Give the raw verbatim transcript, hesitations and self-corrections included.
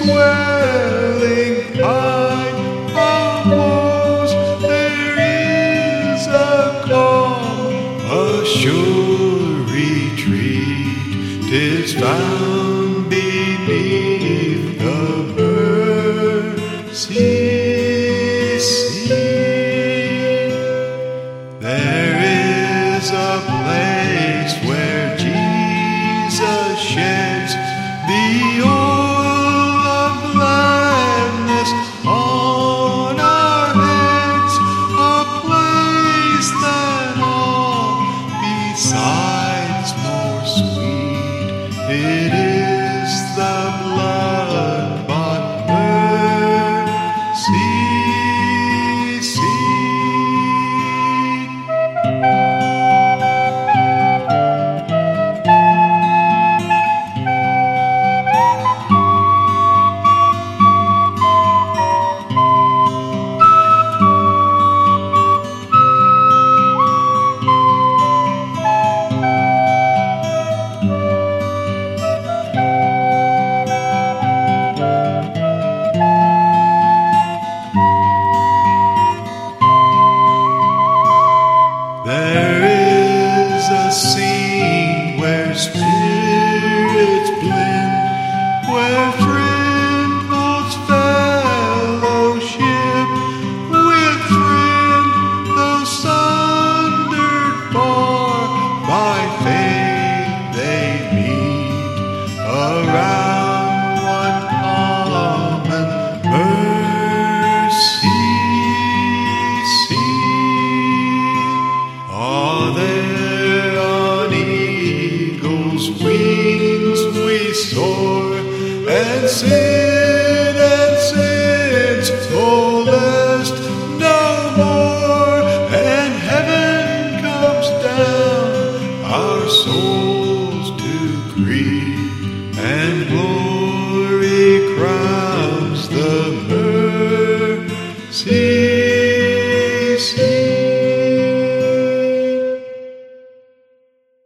swelling tide of woes, there is a calm, a sure retreat, 'tis found beneath the mercy seat. There is a place where Jesus sheds the oil of gladness on our heads, a place that all besides more sweet. It is the blood-bought mercy seat. There is a scene where spirits blend, where friend holds fellowship with friend, though sundered far by faith they meet around